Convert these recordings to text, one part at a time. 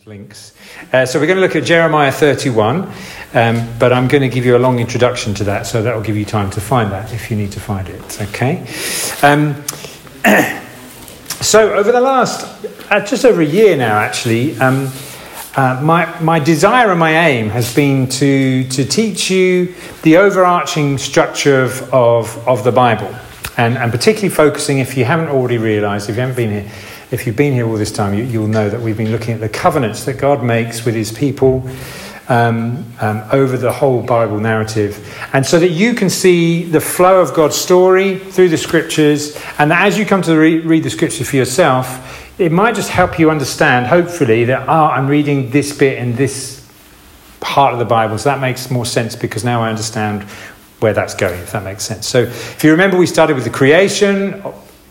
links. So we're going to look at Jeremiah 31, but I'm going to give you a long introduction to that, so that will give you time to find that if you need to find it, okay? So over the last, just over a year now actually, my desire and my aim has been to teach you the overarching structure of the Bible, and particularly focusing, if you haven't already realised, if you haven't been here, if you've been here all this time, you'll know that we've been looking at the covenants that God makes with his people over the whole Bible narrative. And so that you can see the flow of God's story through the scriptures, and that as you come to read the scripture for yourself, it might just help you understand, hopefully, that I'm reading this bit in this part of the Bible, so that makes more sense because now I understand where that's going, if that makes sense. So if you remember, we started with the creation,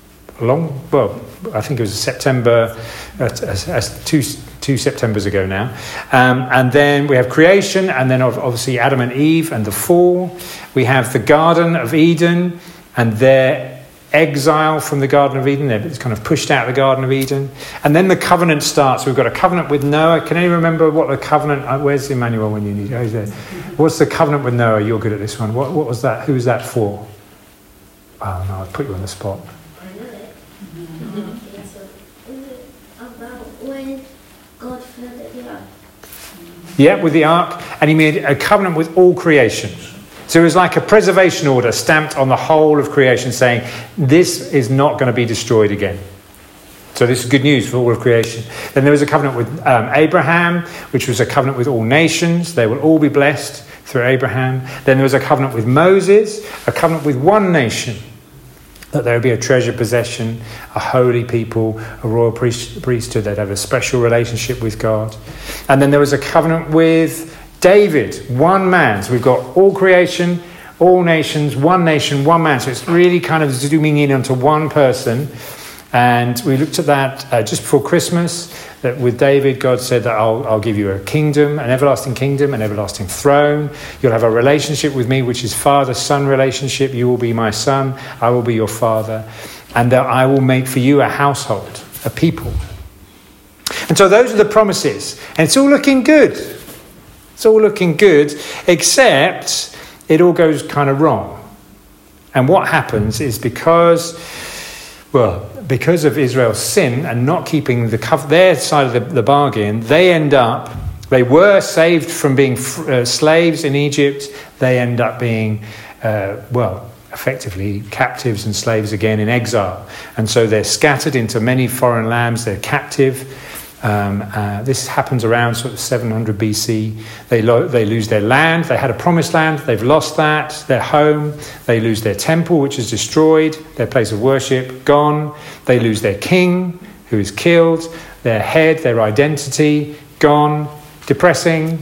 I think it was September, two Septembers ago now. And then we have creation, and then obviously Adam and Eve and the fall. We have the Garden of Eden and their exile from the Garden of Eden. They're kind of pushed out of the Garden of Eden. And then the covenant starts. We've got a covenant with Noah. Can anyone remember what the covenant... Where's Emmanuel when you need it? Oh, he's there. What's the covenant with Noah? You're good at this one. What was that? Who was that for? Oh, no, I put you on the spot. God flooded the ark. Yeah, with the ark, and he made a covenant with all creation. So it was like a preservation order stamped on the whole of creation, saying this is not going to be destroyed again. So this is good news for all of creation. Then there was a covenant with Abraham, which was a covenant with all nations. They will all be blessed through Abraham. Then there was a covenant with Moses, a covenant with one nation, that there would be a treasured possession, a holy people, a royal priesthood. They'd have a special relationship with God. And then there was a covenant with David, one man. So we've got all creation, all nations, one nation, one man. So it's really kind of zooming in onto one person. And we looked at that just before Christmas, that with David, God said that I'll give you a kingdom, an everlasting throne. You'll have a relationship with me, which is father-son relationship. You will be my son. I will be your father. And that I will make for you a household, a people. And so those are the promises. And it's all looking good. It's all looking good, except it all goes kind of wrong. And what happens is because of Israel's sin and not keeping their side of the bargain, they were saved from being slaves in Egypt. They end up being, effectively captives and slaves again in exile. And so they're scattered into many foreign lands. They're captive. This happens around sort of 700 BC. They lose their land. They had a promised land. They've lost that. Their home. They lose their temple, which is destroyed. Their place of worship, gone. They lose their king, who is killed. Their head, their identity, gone. Depressing.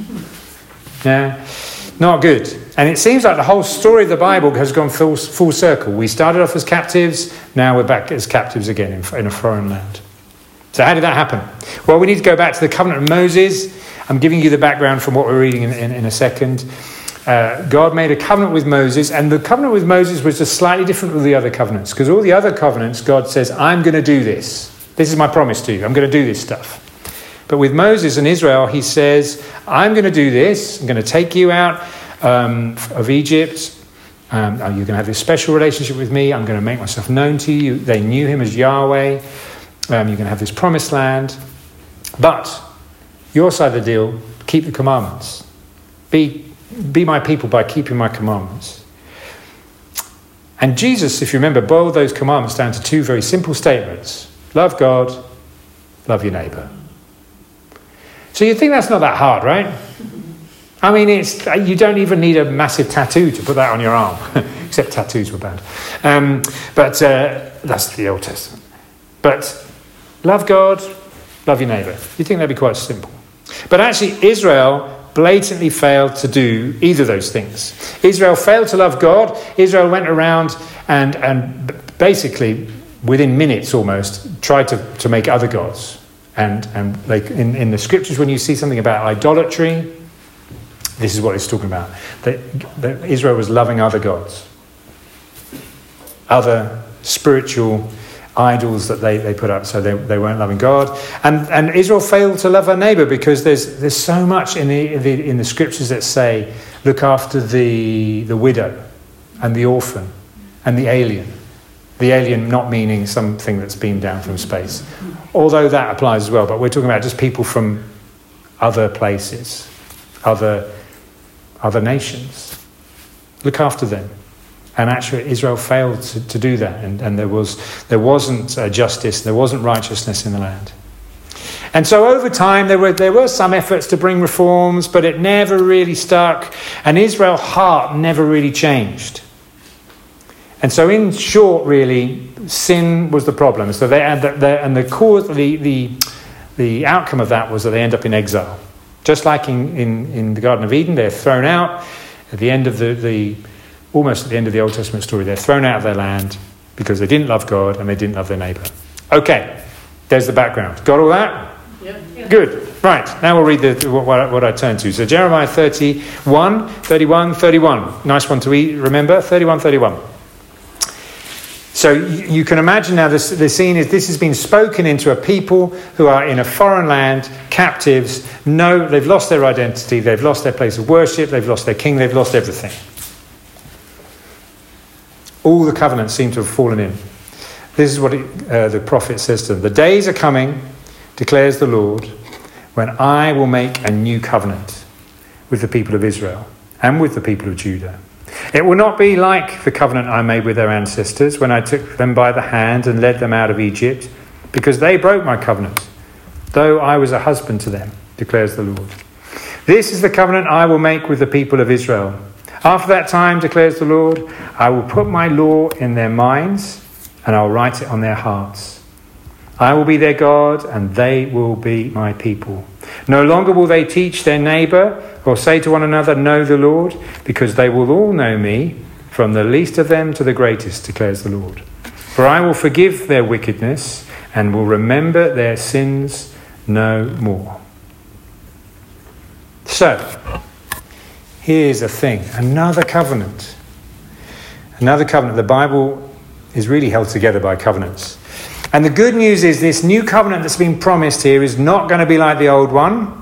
Yeah, not good. And it seems like the whole story of the Bible has gone full circle. We started off as captives. Now we're back as captives again in a foreign land. So how did that happen? Well, we need to go back to the covenant of Moses. I'm giving you the background from what we're reading in a second. God made a covenant with Moses, and the covenant with Moses was just slightly different with the other covenants, because all the other covenants, God says, I'm going to do this. This is my promise to you. I'm going to do this stuff. But with Moses and Israel, he says, I'm going to do this. I'm going to take you out of Egypt. You're going to have this special relationship with me. I'm going to make myself known to you. They knew him as Yahweh. You're going to have this promised land. But your side of the deal, keep the commandments. Be my people by keeping my commandments. And Jesus, if you remember, boiled those commandments down to two very simple statements. Love God, love your neighbour. So you think that's not that hard, right? I mean, you don't even need a massive tattoo to put that on your arm. Except tattoos were banned. But that's the Old Testament. But love God, love your neighbour. You think that'd be quite simple. But actually, Israel blatantly failed to do either of those things. Israel failed to love God. Israel went around and basically, within minutes almost, tried to make other gods. And like in the scriptures, when you see something about idolatry, this is what it's talking about. That Israel was loving other gods. Other spiritual idols that they put up, so they weren't loving God. And Israel failed to love her neighbour because there's so much in the scriptures that say, look after the widow and the orphan and the alien. The alien not meaning something that's beamed down from space, although that applies as well, but we're talking about just people from other places, other nations. Look after them. And actually Israel failed to do that, and there wasn't justice, there wasn't righteousness in the land. And so over time there were some efforts to bring reforms, but it never really stuck, and Israel's heart never really changed. And so in short, really, sin was the problem. So the outcome of that was that they end up in exile. Just like in the Garden of Eden, they're thrown out at the end of almost at the end of the Old Testament story. They're thrown out of their land because they didn't love God and they didn't love their neighbour. Okay, there's the background. Got all that? Yeah. Good. Right, now we'll read what I turned to. So Jeremiah 31. Nice one to remember, 31. So you can imagine now the scene is this has been spoken into a people who are in a foreign land, captives. No, they've lost their identity, they've lost their place of worship, they've lost their king, they've lost everything. All the covenants seem to have fallen in. This is what the prophet says to them. The days are coming, declares the Lord, when I will make a new covenant with the people of Israel and with the people of Judah. It will not be like the covenant I made with their ancestors when I took them by the hand and led them out of Egypt, because they broke my covenant, though I was a husband to them, declares the Lord. This is the covenant I will make with the people of Israel. After that time, declares the Lord, I will put my law in their minds and I'll write it on their hearts. I will be their God and they will be my people. No longer will they teach their neighbour or say to one another, know the Lord, because they will all know me, from the least of them to the greatest, declares the Lord. For I will forgive their wickedness and will remember their sins no more. So, here's a thing, another covenant. Another covenant. The Bible is really held together by covenants. And the good news is this new covenant that's been promised here is not going to be like the old one.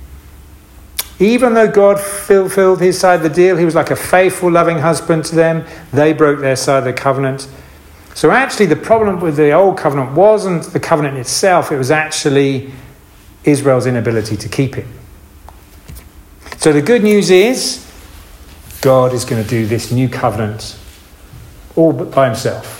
Even though God fulfilled his side of the deal, he was like a faithful, loving husband to them, they broke their side of the covenant. So actually the problem with the old covenant wasn't the covenant itself, it was actually Israel's inability to keep it. So the good news is God is going to do this new covenant all by himself.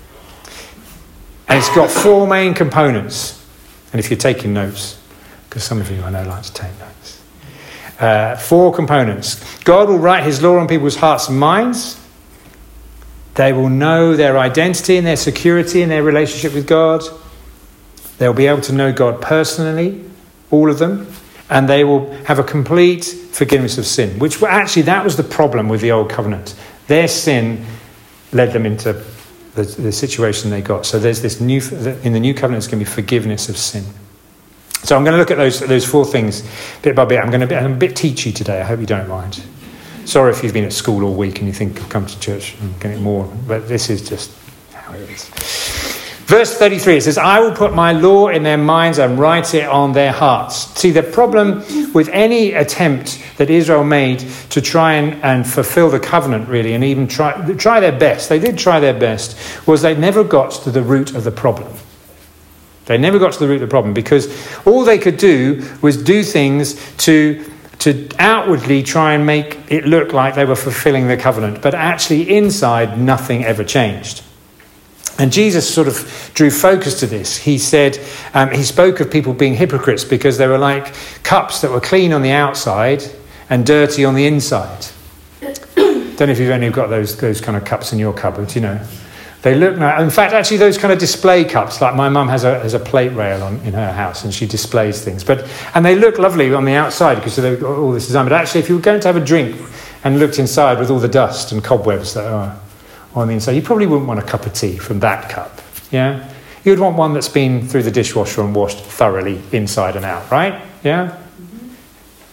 And it's got four main components. And if you're taking notes, because some of you I know like to take notes. 4 components. God will write his law on people's hearts and minds. They will know their identity and their security in their relationship with God. They'll be able to know God personally, all of them. And they will have a complete forgiveness of sin, which actually that was the problem with the old covenant. Their sin led them into the situation they got. So there's this in the new covenant, it's going to be forgiveness of sin. So I'm going to look at those 4 things bit by bit. I'm a bit teachy today. I hope you don't mind. Sorry if you've been at school all week and you think I'll come to church and get it more, but this is just how it is. Verse 33, it says, I will put my law in their minds and write it on their hearts. See, the problem with any attempt that Israel made to try and fulfill the covenant, really, and even try their best, they did try their best, was they never got to the root of the problem. They never got to the root of the problem because all they could do was do things to outwardly try and make it look like they were fulfilling the covenant. But actually inside, nothing ever changed. And Jesus sort of drew focus to this. He said, he spoke of people being hypocrites because they were like cups that were clean on the outside and dirty on the inside. Don't know if you've only got those kind of cups in your cupboard, you know. They look nice. In fact, actually, those kind of display cups, like my mum has a plate rail in her house and she displays things. And they look lovely on the outside because they've got all this design. But actually, if you were going to have a drink and looked inside with all the dust and cobwebs that are on the inside, you probably wouldn't want a cup of tea from that cup. Yeah? You'd want one that's been through the dishwasher and washed thoroughly inside and out, right? Yeah?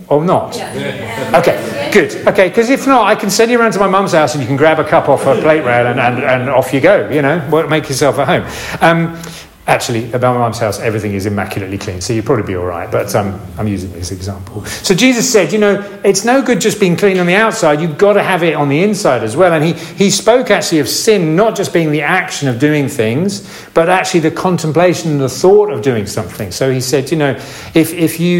or not? Yeah. Okay, good. Okay, because if not, I can send you around to my mum's house and you can grab a cup off her plate rail and off you go, make yourself at home. Actually, at my mum's house, everything is immaculately clean, so you'll probably be all right, but I'm using this example. So Jesus said, it's no good just being clean on the outside, you've got to have it on the inside as well. And he spoke actually of sin not just being the action of doing things, but actually the contemplation and the thought of doing something. So he said, if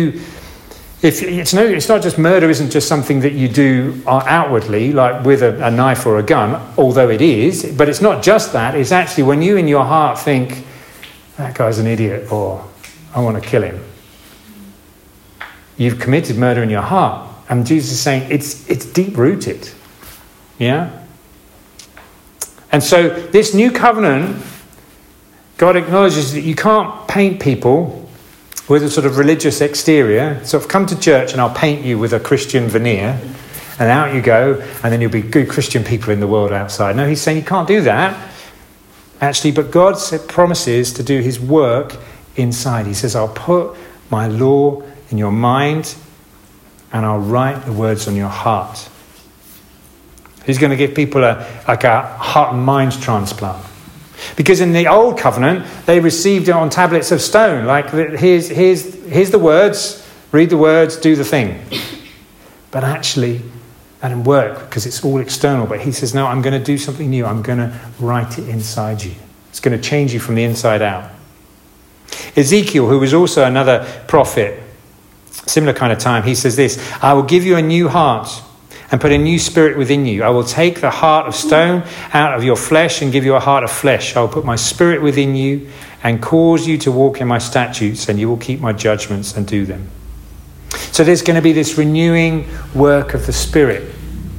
it's not just murder isn't just something that you do outwardly, like with a knife or a gun, although it is, but it's not just that, it's actually when you in your heart think, that guy's an idiot, or I want to kill him. You've committed murder in your heart. And Jesus is saying it's deep-rooted. Yeah? And so this new covenant, God acknowledges that you can't paint people with a sort of religious exterior. Sort of come to church and I'll paint you with a Christian veneer. And out you go, and then you'll be good Christian people in the world outside. No, he's saying you can't do that. Actually, but God promises to do his work inside. He says, I'll put my law in your mind and I'll write the words on your heart. He's going to give people a heart and mind transplant. Because in the old covenant, they received it on tablets of stone. Like, here's the words, read the words, do the thing. But actually, that didn't work because it's all external. But he says, no, I'm going to do something new. I'm going to write it inside you. It's going to change you from the inside out. Ezekiel, who was also another prophet, similar kind of time, he says this, I will give you a new heart and put a new spirit within you. I will take the heart of stone out of your flesh and give you a heart of flesh. I will put my spirit within you and cause you to walk in my statutes, and you will keep my judgments and do them. So there's going to be this renewing work of the Spirit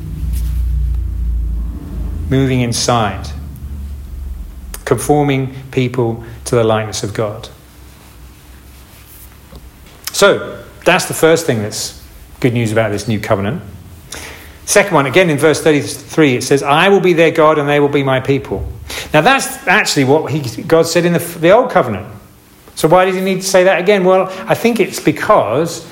moving inside, conforming people to the likeness of God. So that's the first thing that's good news about this new covenant. Second one, again in verse 33, it says, I will be their God and they will be my people. Now that's actually what God said in the old covenant. So why did he need to say that again? Well, I think it's because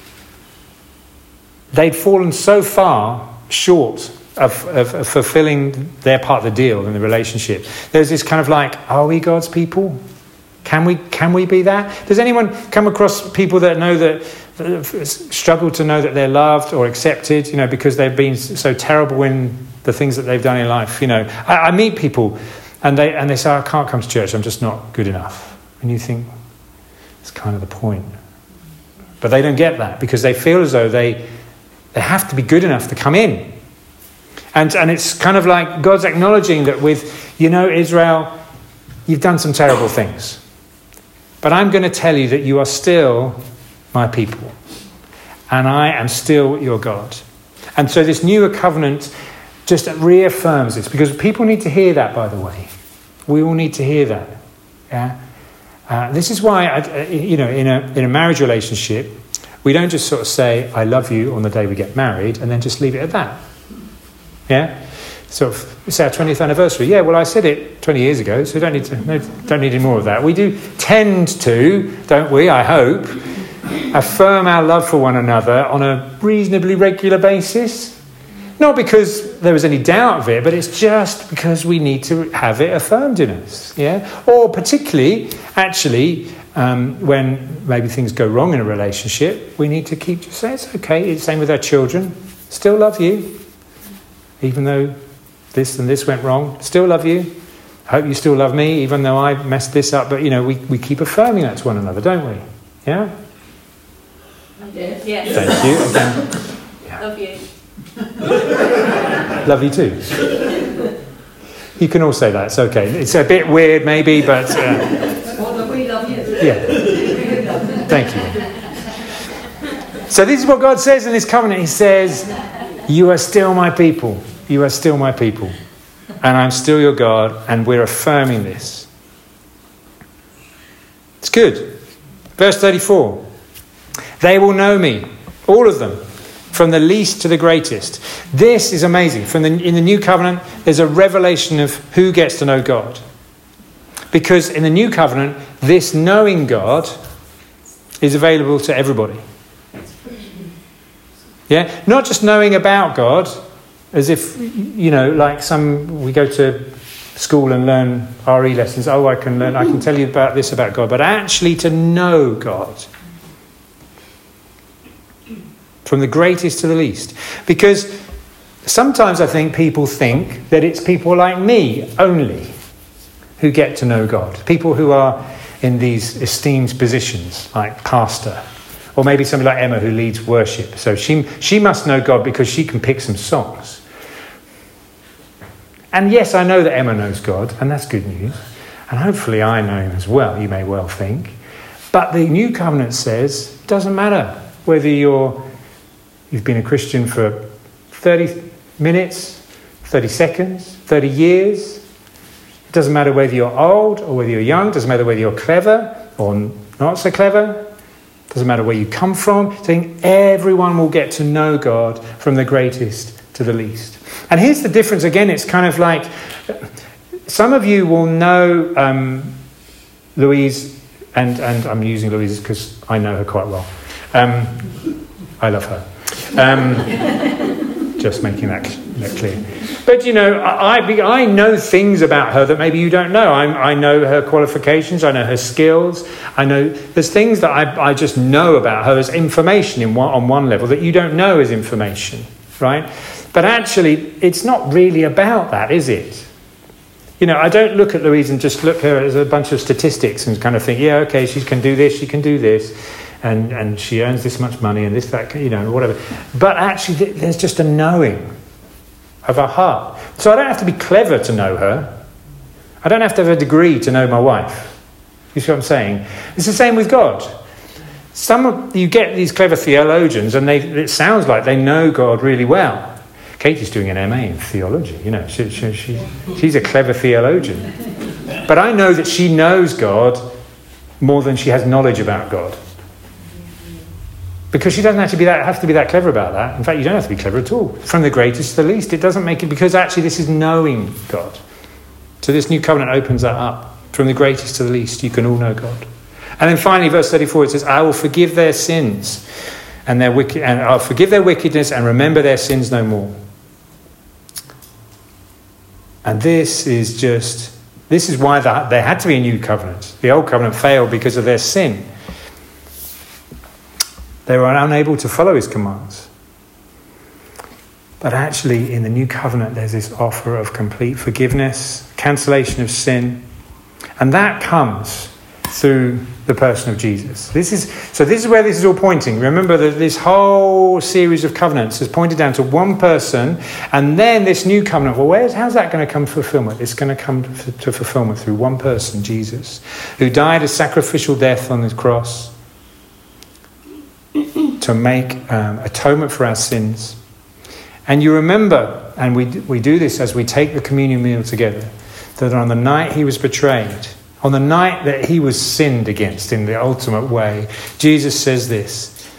they'd fallen so far short of fulfilling their part of the deal in the relationship. There's this kind of like, are we God's people? Can we be that? Does anyone come across people that know that struggle to know that they're loved or accepted, because they've been so terrible in the things that they've done in life? I meet people and they say, I can't come to church, I'm just not good enough. And you think, that's kind of the point. But they don't get that because they feel as though they have to be good enough to come in. And it's kind of like God's acknowledging that with, Israel, you've done some terrible things. But I'm going to tell you that you are still my people. And I am still your God. And so this newer covenant just reaffirms this. Because people need to hear that, by the way. We all need to hear that. Yeah. This is why, in a marriage relationship, we don't just sort of say, I love you on the day we get married, and then just leave it at that. Yeah? Sort of, it's our 20th anniversary. Yeah, well, I said it 20 years ago, so we don't need any more of that. We do tend to, don't we, I hope, affirm our love for one another on a reasonably regular basis. Not because there was any doubt of it, but it's just because we need to have it affirmed in us. Yeah? Or particularly, actually, when maybe things go wrong in a relationship, we need to keep just saying, it's okay. It's the same with our children. Still love you. Even though this and this went wrong, still love you. Hope you still love me, even though I messed this up. But, we keep affirming that to one another, don't we? Yeah? I did, yes. Thank you. Again. Yeah. Love you. Love you too. You can all say that, it's okay. It's a bit weird maybe, but... Well, we love you. Yeah. Thank you. So this is what God says in this covenant. He says, you are still my people. You are still my people. And I'm still your God. And we're affirming this. It's good. Verse 34. They will know me. All of them. From the least to the greatest. This is amazing. In the new covenant, there's a revelation of who gets to know God. Because in the new covenant, this knowing God is available to everybody. Yeah, not just knowing about God, as if, like we go to school and learn RE lessons. Oh, I can tell you about this about God, but actually to know God. From the greatest to the least. Because sometimes I think people think that it's people like me only who get to know God. People who are in these esteemed positions, like pastor. Or maybe somebody like Emma who leads worship. So she must know God because she can pick some songs. And yes, I know that Emma knows God, and that's good news. And hopefully I know him as well, you may well think. But the New Covenant says it doesn't matter whether you've been a Christian for 30 minutes, 30 seconds, 30 years. It doesn't matter whether you're old or whether you're young. It doesn't matter whether you're clever or not so clever. It doesn't matter where you come from. I think everyone will get to know God from the greatest to the least. And here's the difference again. It's kind of like some of you will know Louise, and I'm using Louise because I know her quite well. I love her. Just making that clear. But, I know things about her that maybe you don't know. I know her qualifications. I know her skills. I know there's things that I just know about her as information on one level that you don't know as information, right? But actually, it's not really about that, is it? I don't look at Louise and just look at her as a bunch of statistics and kind of think, yeah, okay, she can do this, and she earns this much money and this, that, whatever. But actually, there's just a knowing of her heart. So I don't have to be clever to know her. I don't have to have a degree to know my wife. You see what I'm saying? It's the same with God. You get these clever theologians and it sounds like they know God really well. Katie's doing an MA in theology, she's a clever theologian. But I know that she knows God more than she has knowledge about God. Because she doesn't have to be that clever about that. In fact, you don't have to be clever at all. From the greatest to the least, it doesn't make it, because actually this is knowing God. So this new covenant opens that up. From the greatest to the least, you can all know God. And then finally, verse 34, it says, I will forgive their sins and I'll forgive their wickedness and remember their sins no more. And this is why there had to be a new covenant. The old covenant failed because of their sin. They were unable to follow his commands. But actually, in the new covenant, there's this offer of complete forgiveness, cancellation of sin. And that comes through the person of Jesus. This is where this is all pointing. Remember that this whole series of covenants has pointed down to one person, and then this new covenant. Well, how's that going to come to fulfillment? It's going to come to fulfillment through one person, Jesus, who died a sacrificial death on the cross to make atonement for our sins. And you remember, and we do this as we take the communion meal together, that on the night he was betrayed, on the night that he was sinned against in the ultimate way, Jesus says this.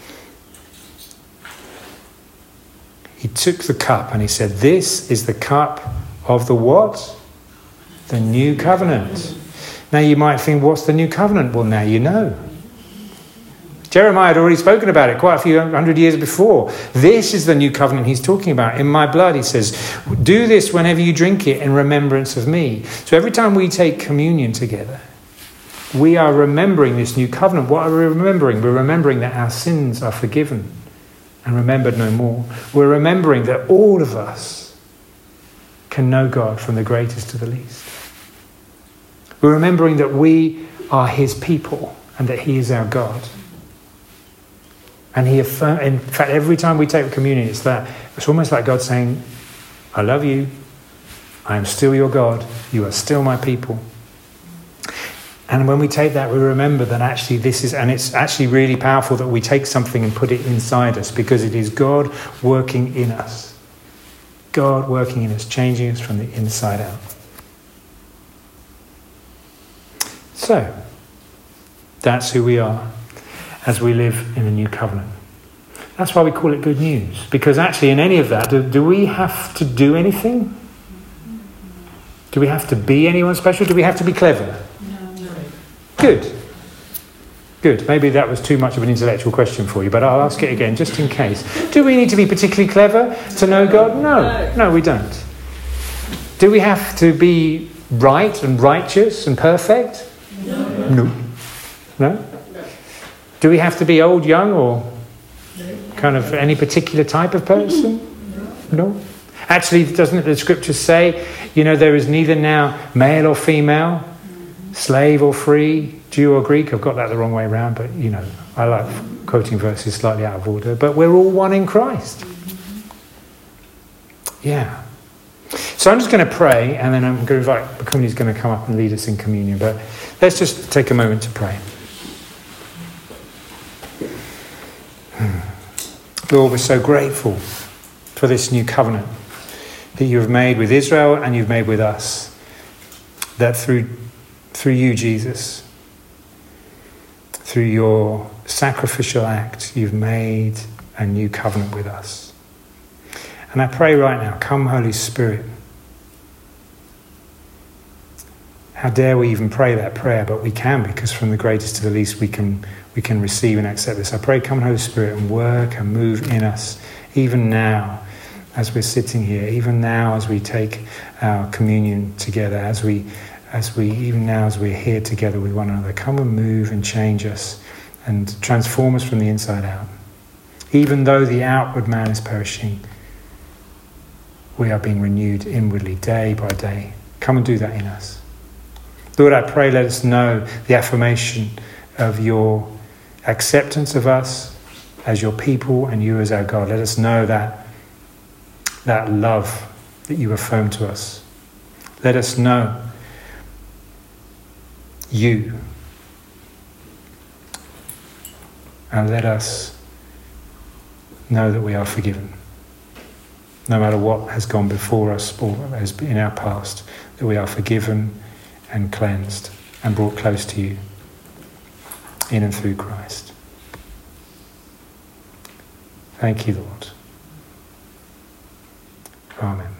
He took the cup and he said, this is the cup of the what? The new covenant. Now you might think, what's the new covenant? Well, now you know. Jeremiah had already spoken about it quite a few hundred years before. This is the new covenant he's talking about. In my blood, he says, do this whenever you drink it in remembrance of me. So every time we take communion together, we are remembering this new covenant. What are we remembering? We're remembering that our sins are forgiven and remembered no more. We're remembering that all of us can know God from the greatest to the least. We're remembering that we are his people and that he is our God. And in fact, every time we take communion, it's almost like God saying, I love you. I am still your God. You are still my people. And when we take that, we remember that actually and it's actually really powerful that we take something and put it inside us, because it is God working in us. God working in us, changing us from the inside out. So, that's who we are as we live in the new covenant. That's why we call it good news. Because actually in any of that, do we have to do anything? Do we have to be anyone special? Do we have to be clever? No. Good. Good. Maybe that was too much of an intellectual question for you, but I'll ask it again just in case. Do we need to be particularly clever to know God? No, we don't. Do we have to be right and righteous and perfect? No. Do we have to be old, young, or kind of any particular type of person? No. Actually, doesn't the scripture say, there is neither now male or female, slave or free, Jew or Greek? I've got that the wrong way around, but I like quoting verses slightly out of order. But we're all one in Christ. Yeah. So I'm just going to pray, and then I'm going to invite Bakuni, who's going to come up and lead us in communion. But let's just take a moment to pray. Lord, we're so grateful for this new covenant that you have made with Israel and you've made with us. That through you, Jesus, through your sacrificial act, you've made a new covenant with us. And I pray right now, come Holy Spirit. How dare we even pray that prayer, but we can, because from the greatest to the least we can receive and accept this. I pray, come Holy Spirit, and work and move in us, even now as we're sitting here, even now as we take our communion together, as we even now as we're here together with one another. Come and move and change us and transform us from the inside out. Even though the outward man is perishing, we are being renewed inwardly day by day. Come and do that in us. Lord, I pray, let us know the affirmation of your acceptance of us as your people and you as our God. Let us know that love that you affirm to us. Let us know you. And let us know that we are forgiven. No matter what has gone before us or has been in our past, that we are forgiven and cleansed and brought close to you in and through Christ. Thank you, Lord. Amen.